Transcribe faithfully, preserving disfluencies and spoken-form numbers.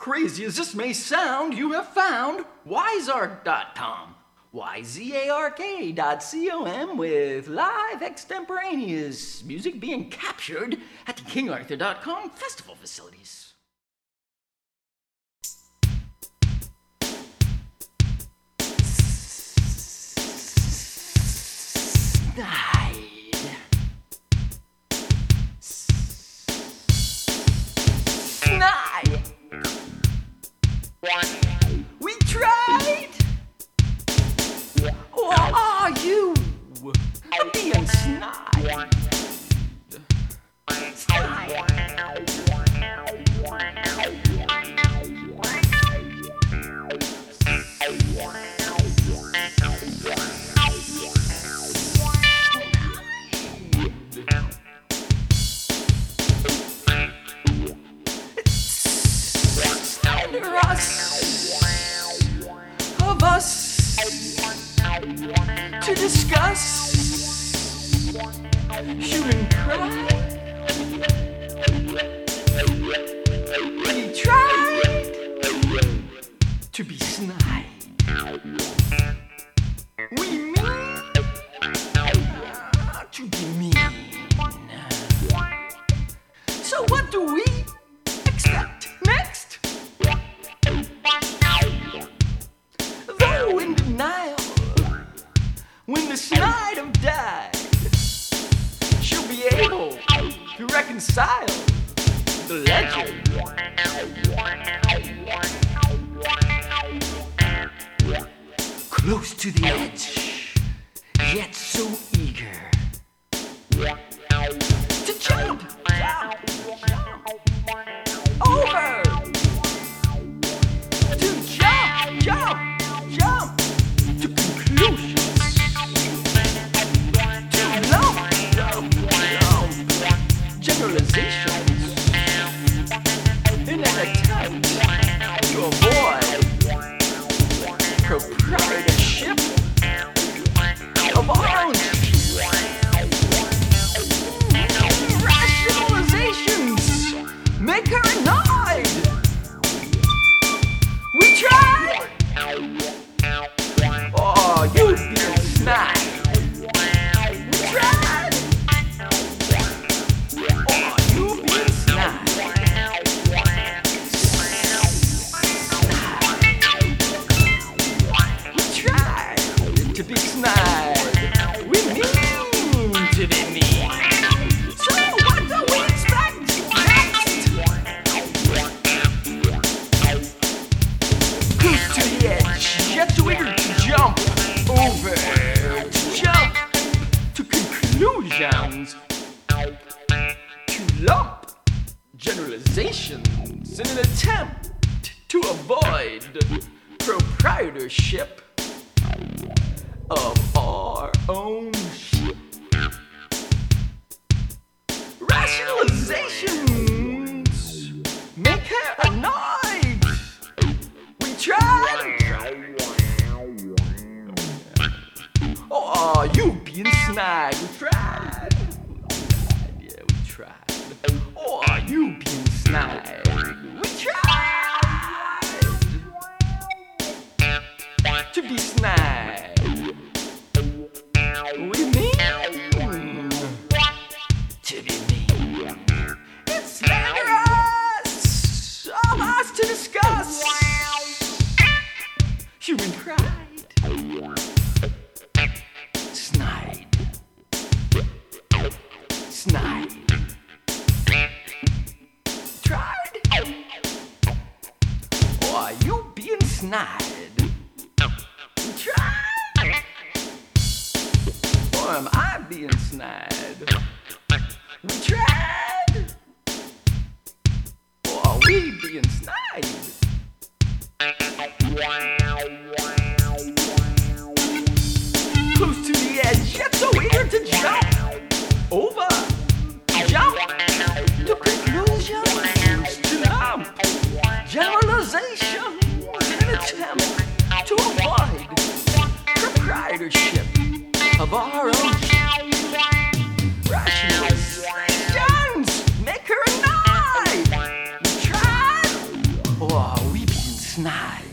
Crazy as this may sound, you have found Wizark dot com. Y Z A R K dot com with live extemporaneous music being captured at the King Arthur dot com festival facilities. Snide. Snide. We tried. Or are you being snide? Snide. Slander us of us to discuss human pride. We tried to be snide. We mean to be mean. So what do we expect next? Though in denial, when the snide have died, she'll be able to reconcile the legend. Close to the edge, yet so eager to jump, jump, jump over, to jump, jump, jump to conclusions, to lump, lump, lump generalizations in an attempt to avoid proprietorship of our own rationalizations make her annoyed. We tried. Oh, you being snide. We tried. Oh, you being snide. We tried to be snide. We mean to be mean. So what do we expect next? Cruise to the edge, yet too eager to jump over, to jump to conclusions, to lump generalizations in an attempt to avoid proprietorship of our own ship. Rationalizations make her annoyed. We tried. Oh, you being snide. We tried. Yeah, we tried. Oh, you being snide. We tried to be snide. We mean to be mean. It's slanderous of us to discuss human pride. Snide. Snide. Tried? Or are you being snide? We tried. Or am I being snide? We tried. Or are we being snide? Close to the edge, yet so eager to jump over, jump to conclusions, to lump generalizations in an attempt to avoid proprietorship of our own rationalizations make her annoyed. We tried. Whoa. Snide.